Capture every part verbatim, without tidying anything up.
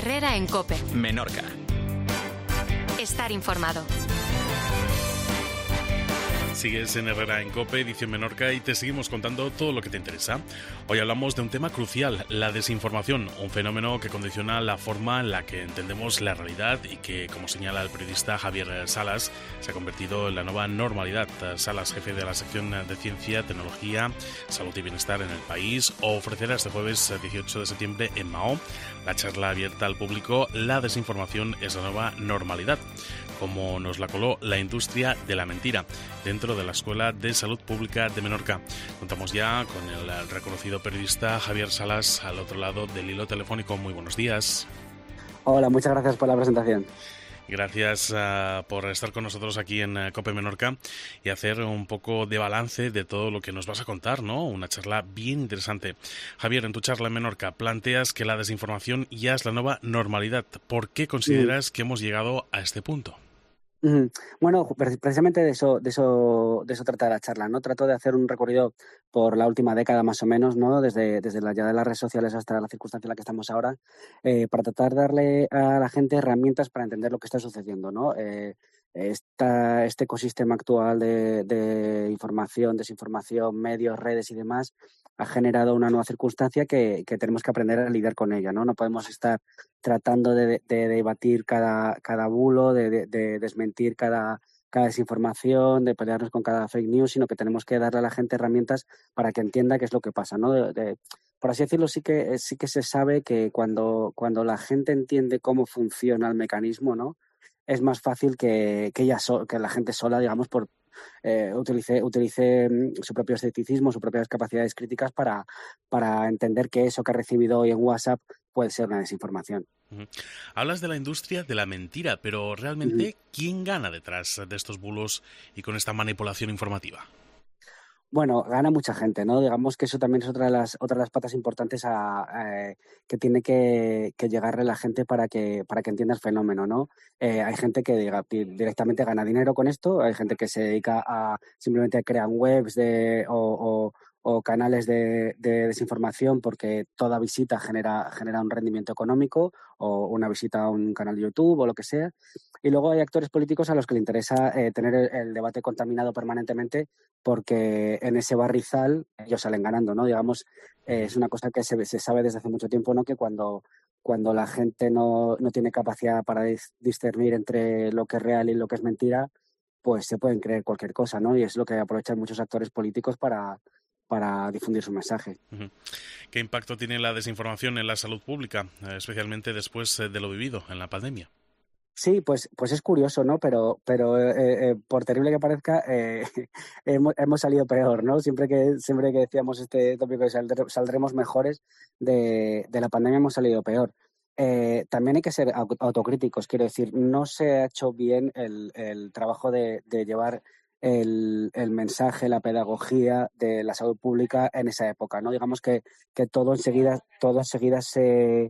Herrera en COPE. Menorca. Estar informado. Sigues en Herrera en COPE, edición Menorca, y te seguimos contando todo lo que te interesa. Hoy hablamos de un tema crucial, la desinformación, un fenómeno que condiciona la forma en la que entendemos la realidad y que, como señala el periodista Javier Salas, se ha convertido en la nueva normalidad. Salas, jefe de la sección de Ciencia, Tecnología, Salud y Bienestar en el país, ofrecerá este jueves dieciocho de septiembre en Mahó la charla abierta al público "La desinformación es la nueva normalidad", como nos la coló la industria de la mentira, dentro de la Escuela de Salud Pública de Menorca. Contamos ya con el reconocido periodista Javier Salas al otro lado del hilo telefónico. Muy buenos días. Hola, muchas gracias por la presentación. Gracias uh, por estar con nosotros aquí en uh, COPE Menorca y hacer un poco de balance de todo lo que nos vas a contar, ¿no? Una charla bien interesante. Javier, en tu charla en Menorca planteas que la desinformación ya es la nueva normalidad. ¿Por qué consideras mm. que hemos llegado a este punto? Bueno, precisamente de eso, de eso, de eso trata la charla, ¿no? Trato de hacer un recorrido por la última década más o menos, ¿no? Desde, desde la llegada de las redes sociales hasta la circunstancia en la que estamos ahora, eh, para tratar de darle a la gente herramientas para entender lo que está sucediendo, ¿no? Eh, esta, este ecosistema actual de, de información, desinformación, medios, redes y demás ha generado una nueva circunstancia que, que tenemos que aprender a lidiar con ella, ¿no? No podemos estar tratando de, de debatir cada, cada bulo, de, de, de desmentir cada, cada desinformación, de pelearnos con cada fake news, sino que tenemos que darle a la gente herramientas para que entienda qué es lo que pasa, ¿no? De, de, por así decirlo, sí que, sí que se sabe que cuando, cuando la gente entiende cómo funciona el mecanismo, ¿no? Es más fácil que, que, ella so, que la gente sola, digamos, por eh, utilice, utilice su propio escepticismo, sus propias capacidades críticas para, para entender que eso que ha recibido hoy en WhatsApp puede ser una desinformación. Uh-huh. Hablas de la industria de la mentira, pero realmente, uh-huh. ¿quién gana detrás de estos bulos y con esta manipulación informativa? Bueno, gana mucha gente, ¿no? Digamos que eso también es otra de las, otra de las patas importantes a, a, que tiene que, que llegarle la gente para que, para que entienda el fenómeno, ¿no? Eh, hay gente que diga, directamente gana dinero con esto, hay gente que se dedica a simplemente crear webs de, o, o, o canales de, de desinformación porque toda visita genera, genera un rendimiento económico o una visita a un canal de YouTube o lo que sea. Y luego hay actores políticos a los que les interesa eh, tener el, el debate contaminado permanentemente porque en ese barrizal ellos salen ganando, ¿no? Digamos, eh, es una cosa que se, se sabe desde hace mucho tiempo, ¿no? Que cuando, cuando la gente no, no tiene capacidad para discernir entre lo que es real y lo que es mentira, pues se pueden creer cualquier cosa, ¿no? Y es lo que aprovechan muchos actores políticos para, para difundir su mensaje. Uh-huh. ¿Qué impacto tiene la desinformación en la salud pública, especialmente después de lo vivido en la pandemia? Sí, pues, pues es curioso, ¿no? Pero, pero eh, eh, por terrible que parezca, eh, hemos, hemos salido peor, ¿no? Siempre que, siempre que decíamos este tópico de saldre, saldremos mejores de, de la pandemia, hemos salido peor. Eh, también hay que ser autocríticos, quiero decir, no se ha hecho bien el, el trabajo de, de llevar el, el mensaje, la pedagogía de la salud pública en esa época, ¿no? Digamos que, que todo enseguida, todo enseguida se...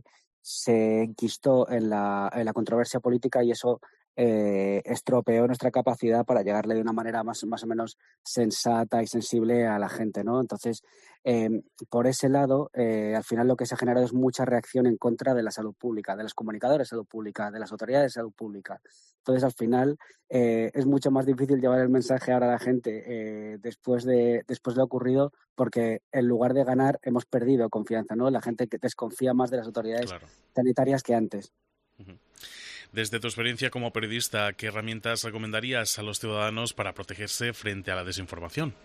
se enquistó en la, en la controversia política y eso eh, estropeó nuestra capacidad para llegarle de una manera más, más o menos sensata y sensible a la gente, ¿no? Entonces, eh, por ese lado, eh, al final lo que se ha generado es mucha reacción en contra de la salud pública, de los comunicadores de salud pública, de las autoridades de salud pública. Entonces, al final, eh, es mucho más difícil llevar el mensaje ahora a la gente eh, después de, después de lo ocurrido, porque en lugar de ganar hemos perdido confianza, ¿no? La gente que desconfía más de las autoridades claro. sanitarias que antes. Uh-huh. Desde tu experiencia como periodista, ¿qué herramientas recomendarías a los ciudadanos para protegerse frente a la desinformación?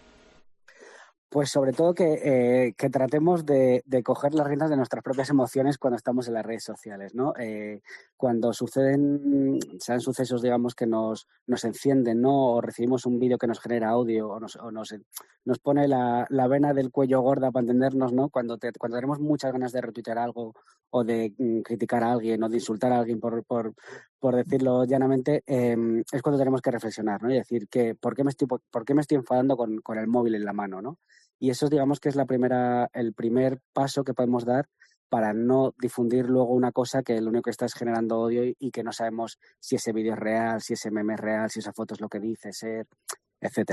Pues sobre todo que, eh, que tratemos de, de coger las riendas de nuestras propias emociones cuando estamos en las redes sociales, ¿no? Eh, cuando suceden, sean sucesos, digamos, que nos, nos encienden, ¿no? O recibimos un vídeo que nos genera audio o nos, o nos, nos pone la, la vena del cuello gorda para entendernos, ¿no? Cuando, te, cuando tenemos muchas ganas de retuitear algo o de mm, criticar a alguien o de insultar a alguien, por, por, por decirlo llanamente, eh, es cuando tenemos que reflexionar, ¿no? Y decir, que, ¿por qué me estoy, por qué me estoy enfadando con, con el móvil en la mano, ¿no? Y eso, digamos, que es la primera, el primer paso que podemos dar para no difundir luego una cosa que lo único que está es generando odio y, y que no sabemos si ese vídeo es real, si ese meme es real, si esa foto es lo que dice ser, etcétera.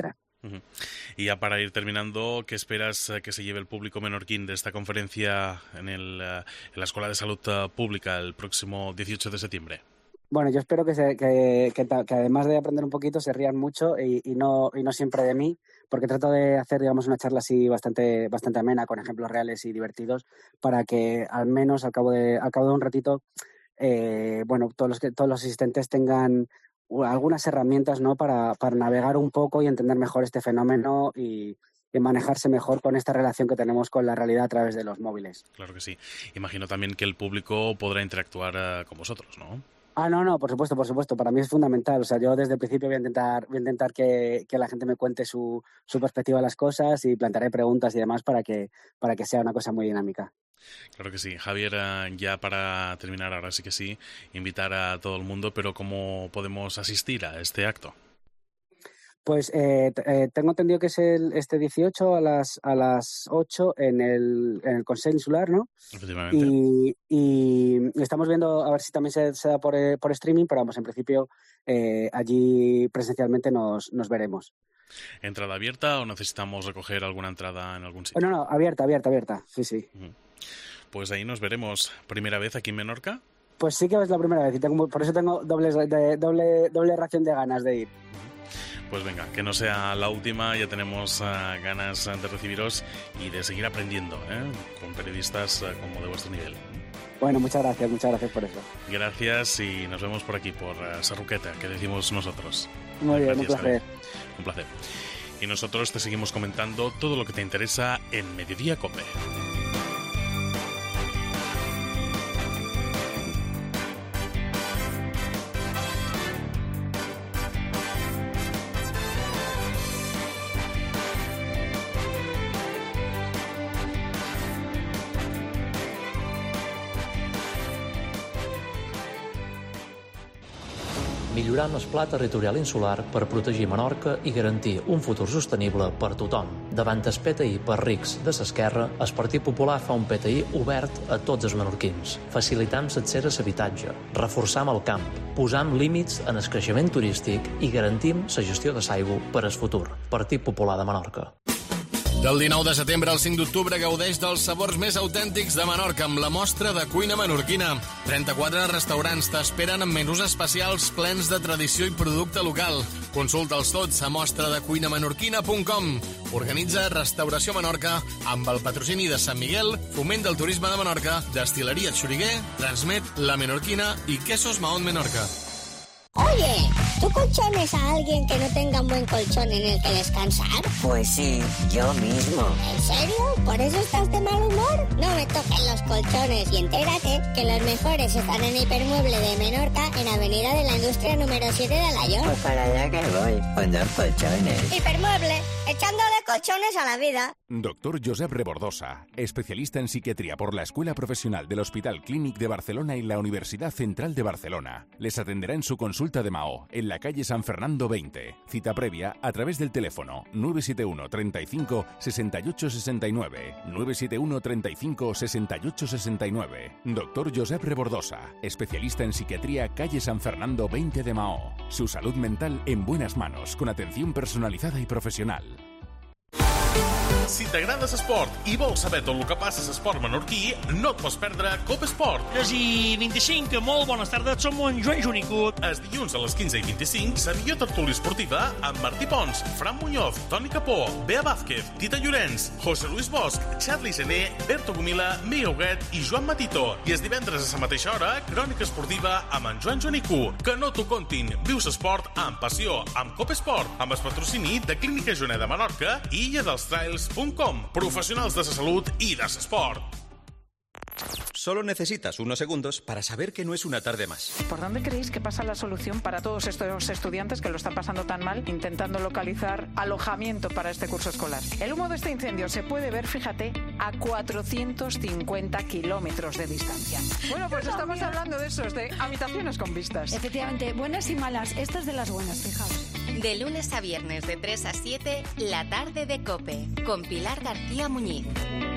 Uh-huh. Y ya para ir terminando, ¿qué esperas que se lleve el público menorquín de esta conferencia en, el, en la Escuela de Salud Pública el próximo dieciocho de septiembre? Bueno, yo espero que, se, que, que, que además de aprender un poquito se rían mucho y, y, no, y no siempre de mí, porque trato de hacer, digamos, una charla así bastante, bastante amena, con ejemplos reales y divertidos, para que al menos al cabo de, al cabo de un ratito, eh, bueno, todos los, que, todos los asistentes tengan algunas herramientas, ¿no?, para, para navegar un poco y entender mejor este fenómeno y, y manejarse mejor con esta relación que tenemos con la realidad a través de los móviles. Claro que sí. Imagino también que el público podrá interactuar uh, con vosotros, ¿no? Ah, no, no, por supuesto, por supuesto. Para mí es fundamental. O sea, yo desde el principio voy a intentar, voy a intentar que, que la gente me cuente su, su perspectiva de las cosas y plantearé preguntas y demás para que, para que sea una cosa muy dinámica. Claro que sí. Javier, ya para terminar, ahora sí que sí, invitar a todo el mundo, pero ¿cómo podemos asistir a este acto? Pues eh, eh, tengo entendido que es el, este dieciocho a las a las ocho en el, en el Consell Insular, ¿no? Efectivamente. Y, y estamos viendo a ver si también se, se da por, eh, por streaming, pero vamos, en principio eh, allí presencialmente nos, nos veremos. ¿Entrada abierta o necesitamos recoger alguna entrada en algún sitio? No, no, abierta, abierta, abierta, sí, sí. Pues ahí nos veremos. ¿Primera vez aquí en Menorca? Pues sí que es la primera vez y tengo, por eso tengo doble, de, doble, doble ración de ganas de ir. Pues venga, que no sea la última, ya tenemos uh, ganas de recibiros y de seguir aprendiendo, ¿eh? Con periodistas uh, como de vuestro nivel. Bueno, muchas gracias, muchas gracias por eso. Gracias y nos vemos por aquí, por uh, Sarruqueta, que decimos nosotros. Muy bien, gracias, un placer. Javier. Un placer. Y nosotros te seguimos comentando todo lo que te interesa en Mediodía Cope. Millorant el pla territorial insular per protegir Menorca i garantir un futur sostenible per tothom. Davant el P T I per rics de l'esquerra, el Partit Popular fa un P T I obert a tots els menorquins. Facilitam l'accés a l'habitatge, reforçam el camp, posam límits en el creixement turístic i garantim la gestió de l'aigua per al futur. Partit Popular de Menorca. Del dinou de setembre al cinc d'octubre gaudeix dels sabors més autèntics de Menorca amb la mostra de cuina menorquina. trenta-quatre restaurants t'esperen amb menús especials plens de tradició i producte local. Consulta'ls tots a mostra de cuina menorquina punt com. Organitza Restauració Menorca amb el patrocini de Sant Miguel, Foment del Turisme de Menorca, Destileria Xuriguer, Transmet, La Menorquina i Quesos Mahón Menorca. Oye, ¿tú colchones a alguien que no tenga un buen colchón en el que descansar? Pues sí, yo mismo. ¿En serio? ¿Por eso estás de mal humor? No me toquen los colchones y entérate que los mejores están en Hipermueble de Menorca en Avenida de la Industria número siete de Alayón. Pues para allá que voy, con dos colchones. Hipermueble, echándole colchones a la vida. Doctor Josep Rebordosa, especialista en psiquiatría por la Escuela Profesional del Hospital Clínic de Barcelona y la Universidad Central de Barcelona. Les atenderá en su consulta de Mahó, en la calle San Fernando veinte. Cita previa a través del teléfono nueve siete uno treinta y cinco sesenta y ocho sesenta y nueve, nueve siete uno treinta y cinco sesenta y ocho sesenta y nueve. Doctor Josep Rebordosa, especialista en psiquiatría, calle San Fernando veinte de Mahó. Su salud mental en buenas manos, con atención personalizada y profesional. Si t'agrada l'esport i vols saber tot el que passa a l'esport menorquí, no et pots perdre Copa Esport. tres i vint-i-cinc, molt bones tardes, som en Joan Junicut. Els dilluns a les quinze i vint-i-cinc, la millor tertúlia esportiva amb Martí Pons, Fran Muñoz, Toni Capó, Bea Vázquez, Tita Llorenç, José Luis Bosch, Charlie Gené, Berto Gomila, Miguel Huguet i Joan Matito. I els divendres a la mateixa hora, crònica esportiva amb en Joan Junicut. Que no t'ho contin, viu l'esport amb passió, amb Copa Esport, amb el patrocini de Clínica Joanet de Menorca i illa dels trails punt com, professionals de la salut i de l'esport. Solo necesitas unos segundos para saber que no es una tarde más. ¿Por dónde creéis que pasa la solución para todos estos estudiantes que lo están pasando tan mal intentando localizar alojamiento para este curso escolar? El humo de este incendio se puede ver, fíjate, a cuatrocientos cincuenta kilómetros de distancia. Bueno, pues estamos hablando de esos, de habitaciones con vistas. Efectivamente, buenas y malas. Esta es de las buenas, fijaos. De lunes a viernes de tres a siete, La Tarde de COPE, con Pilar García Muñiz.